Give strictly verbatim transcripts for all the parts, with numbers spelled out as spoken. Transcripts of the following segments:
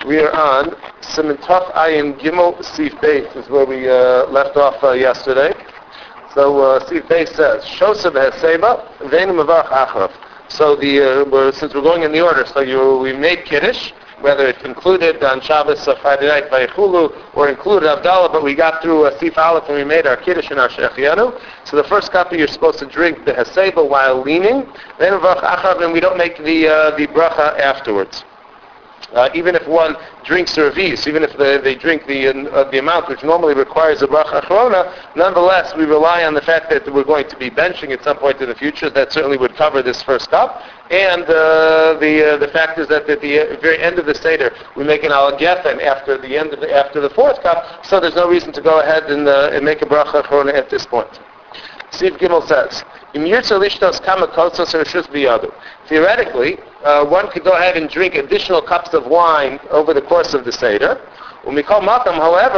We are on Siman Tov Ayin Gimel Sif Beis is where we uh, left off uh, yesterday. So uh, Sif Beis says, Shosav Heseba Veinu Mevarach Achrav. So the uh, we're, since we're going in the order, so you we made Kiddush, whether it included on Shabbos uh, Friday night Vayichulu or included Havdalah, but we got through uh, Sif Aleph and we made our Kiddush and our Shechianu. So the first copy you're supposed to drink the Heseba while leaning, Veinu Mevarach Achrav, and we don't make the uh, the bracha afterwards. Uh, even if one drinks servis, even if they, they drink the uh, the amount which normally requires a bracha achrona, nonetheless we rely on the fact that we're going to be benching at some point in the future. That certainly would cover this first cup. And uh, the uh, the fact is that at the very end of the seder we make an al gefen after the end of the, after the fourth cup. So there's no reason to go ahead and, uh, and make a bracha achrona at this point. Sif Gimel says, theoretically, uh, one could go ahead and drink additional cups of wine over the course of the Seder. When we call makam, however,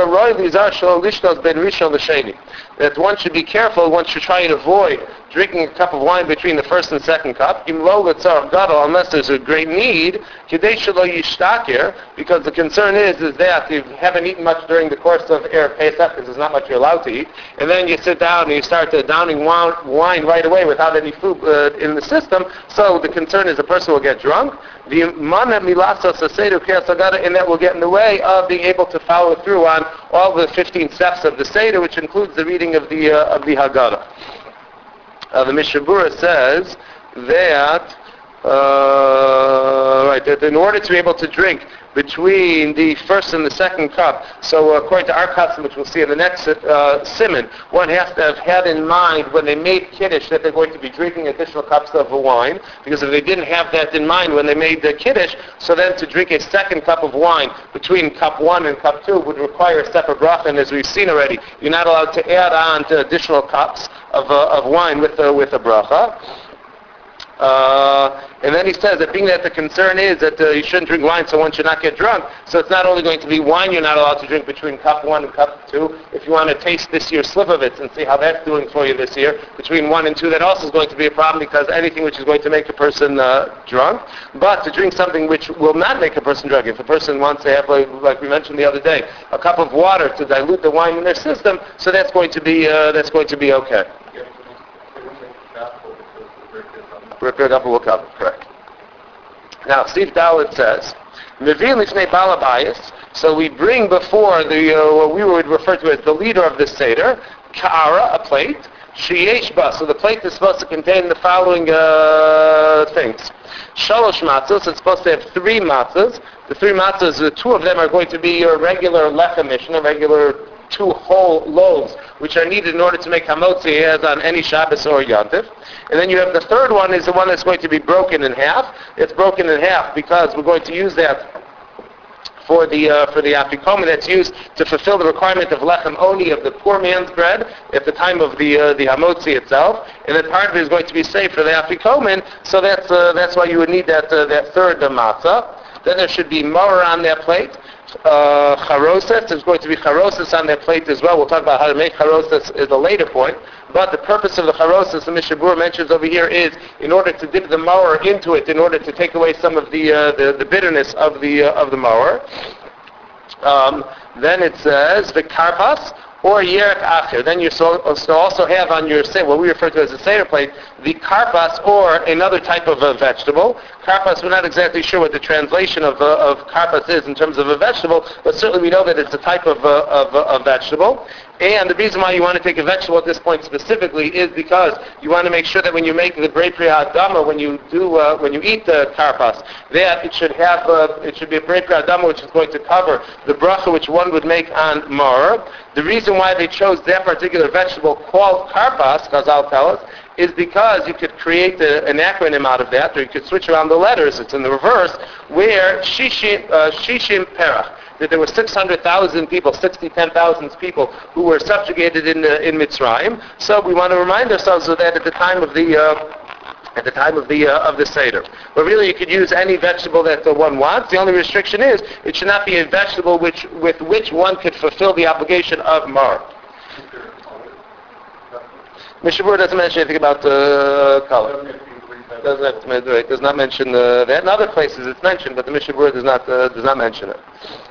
that one should be careful, one should try and avoid drinking a cup of wine between the first and second cup, unless there's a great need, because the concern is, is that you haven't eaten much during the course of Erev Pesach, because there's not much you're allowed to eat, and then you sit down and you start uh, downing wine right away without any food uh, in the system, so the concern is the person will get drunk, the mana milasos and that will get in the way of being able to follow through on all the fifteen steps of the Seder, which includes the reading of the uh, of the Haggadah. Uh, the Mishnah Berurah says that uh, right that in order to be able to drink between the first and the second cup, so uh, according to our custom, which we'll see in the next uh, siman, one has to have had in mind when they made Kiddush that they're going to be drinking additional cups of wine, because if they didn't have that in mind when they made the Kiddush, so then to drink a second cup of wine between cup one and cup two would require a separate bracha, and as we've seen already, you're not allowed to add on to additional cups of, uh, of wine with, uh, with a bracha. Uh, and then he says that being that the concern is that uh, you shouldn't drink wine so one should not get drunk, so it's not only going to be wine you're not allowed to drink between cup one and cup two. If you want to taste this year's Slivovitz and see how that's doing for you this year, between one and two, that also is going to be a problem, because anything which is going to make a person uh, drunk. But to drink something which will not make a person drunk, if a person wants to have, like, like we mentioned the other day, a cup of water to dilute the wine in their system, so that's going to be uh, that's going to be okay. Prepared up will cover, correct. Now, Steve Dalit says, so we bring before the uh, what we would refer to as the leader of the Seder, ka'ara, a plate, sheyeshba, so the plate is supposed to contain the following uh, things. Shalosh matzos, it's supposed to have three matzos. The three matzos, the two of them are going to be your regular lechem mishnah, regular two whole loaves, which are needed in order to make hamotzi as on any Shabbos or Yontif. And then you have the third one is the one that's going to be broken in half. It's broken in half because we're going to use that for the uh, for the afikomen that's used to fulfill the requirement of lechem oni, of the poor man's bread, at the time of the uh, the hamotzi itself. And then part of it is going to be saved for the afikomen, so that's uh, that's why you would need that uh, that third uh, matzah. Then there should be more on that plate. Uh, charoses, there's going to be charoses on that plate as well. We'll talk about how to make charoses at a later point. But the purpose of the charoses, the Mishnah Berurah mentions over here, is in order to dip the mower into it, in order to take away some of the uh, the, the bitterness of the uh, of the mower. Um, then it says the karpas or yerek acher. Then you so, so also have on your what we refer to as a seder plate, the karpas or another type of a vegetable. Karpas, we're not exactly sure what the translation of uh, of karpas is in terms of a vegetable, but certainly we know that it's a type of uh, of a vegetable. And the reason why you want to take a vegetable at this point specifically is because you want to make sure that when you make the brei pri hadama, when you do uh, when you eat the karpas, that it should have uh, it should be a brei pri hadama which is going to cover the bracha which one would make on mar. The reason why they chose that particular vegetable called karpas, Chazal tell us, is because you could create a, an acronym out of that, or you could switch around the letters. It's in the reverse, where shishim uh, shishim perach, that there were six hundred thousand people, sixty, ten thousand people who were subjugated in uh, in Mitzrayim. So we want to remind ourselves of that at the time of the uh, at the time of the uh, of the Seder. But really, you could use any vegetable that uh, one wants. The only restriction is it should not be a vegetable which with which one could fulfill the obligation of mar. Mishnah Berurah doesn't mention anything about uh, color. Doesn't have to mention it. Does not mention uh, that. In other places it's mentioned, but the Mishnah Berurah does not uh, does not mention it.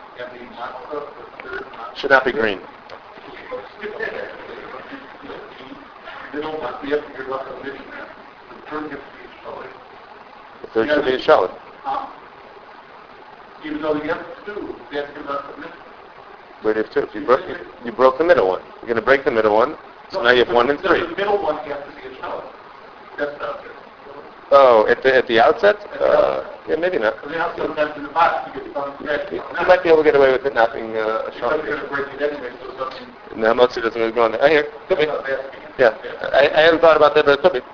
Should not be green. The third should be a shallot. Even though you have two, they have to give us a minute. Where do you have two? You broke, you, you broke the middle one. You're going to break the middle one, so now you have one and three. The middle one, you have to see a shallot. That's not good. Oh, at the at the outset? Uh, yeah, maybe not. Because you have to sometimes in the box to get some red. You, you might be able to get away with it not being uh, a shallot. Because you're going to break it anyway, so something... No, Motzi doesn't really go on there. Oh, here. Could be. Yeah. I, I hadn't thought about that, but it could be.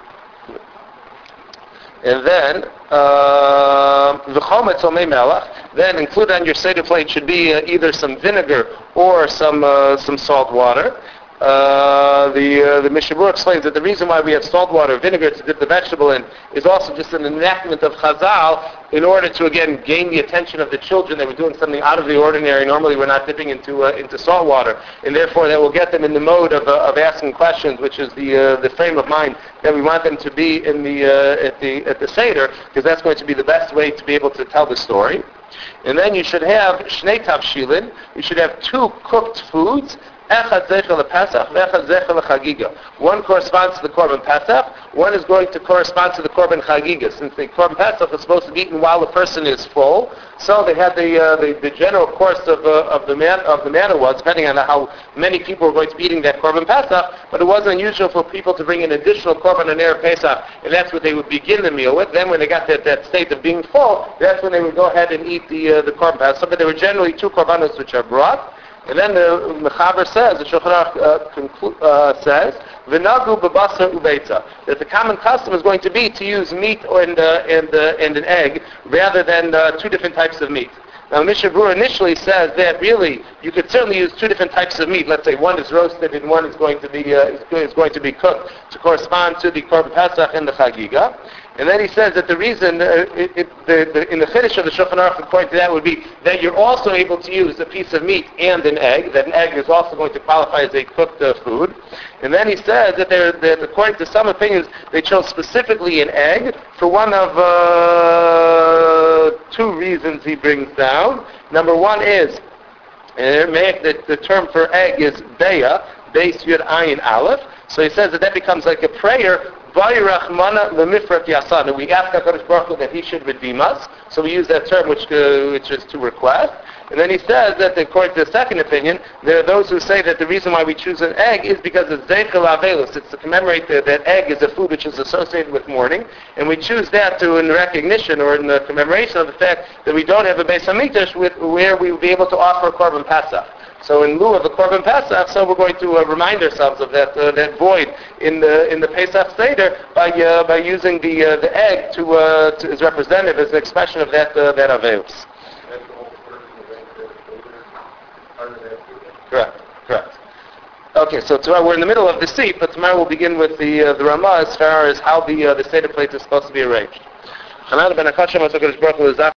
And then, v'chometz omei melach. Then included on your seder plate should be uh, either some vinegar or some uh, some salt water. Uh, the uh, the Mishnah Berurah explains that the reason why we have salt water, vinegar to dip the vegetable in, is also just an enactment of Chazal in order to again gain the attention of the children. They were doing something out of the ordinary. Normally, we're not dipping into uh, into salt water, and therefore that will get them in the mode of uh, of asking questions, which is the uh, the frame of mind that we want them to be in the uh, at the at the seder, because that's going to be the best way to be able to tell the story. And then you should have shnei tavshilin. You should have two cooked foods. One corresponds to the Korban Pesach, one is going to correspond to the Korban Chagiga. Since the Korban Pesach is supposed to be eaten while the person is full, so they had the uh, the, the general course of uh, of the man of the manna was depending on how many people were going to be eating that Korban Pesach. But it wasn't unusual for people to bring in additional Korban on Erev Pesach, and that's what they would begin the meal with. Then, when they got that, that state of being full, that's when they would go ahead and eat the uh, the Korban Pesach. But there were generally two korbanos which are brought. And then the Mechaber says, the Shulchan Aruch uh, conclu- uh, says, "V'nagu b'basar ubeitza," that the common custom is going to be to use meat and uh, and uh, and an egg rather than uh, two different types of meat. Now, Mishnah Berurah initially says that really you could certainly use two different types of meat. Let's say one is roasted and one is going to be uh, is going to be cooked to correspond to the Korban Pesach and the Chagiga. And then he says that the reason, uh, it, it, the, the, in the Chiddush of the Shulchan Aruch, according to that, would be that you're also able to use a piece of meat and an egg, that an egg is also going to qualify as a cooked uh, food. And then he says that, that according to some opinions, they chose specifically an egg for one of uh, two reasons he brings down. Number one is, uh, the, the term for egg is beya, beis yud ayin aleph. So he says that that becomes like a prayer. We ask HaKadosh Baruch Hu that He should redeem us. So we use that term, which uh, which is to request. And then he says that according to the second opinion, there are those who say that the reason why we choose an egg is because it's Zeichel Avelus. It's to commemorate that that egg is a food which is associated with mourning. And we choose that to in recognition or in the commemoration of the fact that we don't have a Beis HaMikdash with, where we will be able to offer a Korban Pesach. So in lieu of the Korban Pesach, so we're going to uh, remind ourselves of that uh, that void in the in the Pesach Seder by uh, by using the uh, the egg to, uh, to as representative as an expression of that uh, that Aveus. Correct. Correct. Okay, so tomorrow we're in the middle of the seat, but tomorrow we'll begin with the uh, the Ramah as far as how the uh, the Seder plate is supposed to be arranged.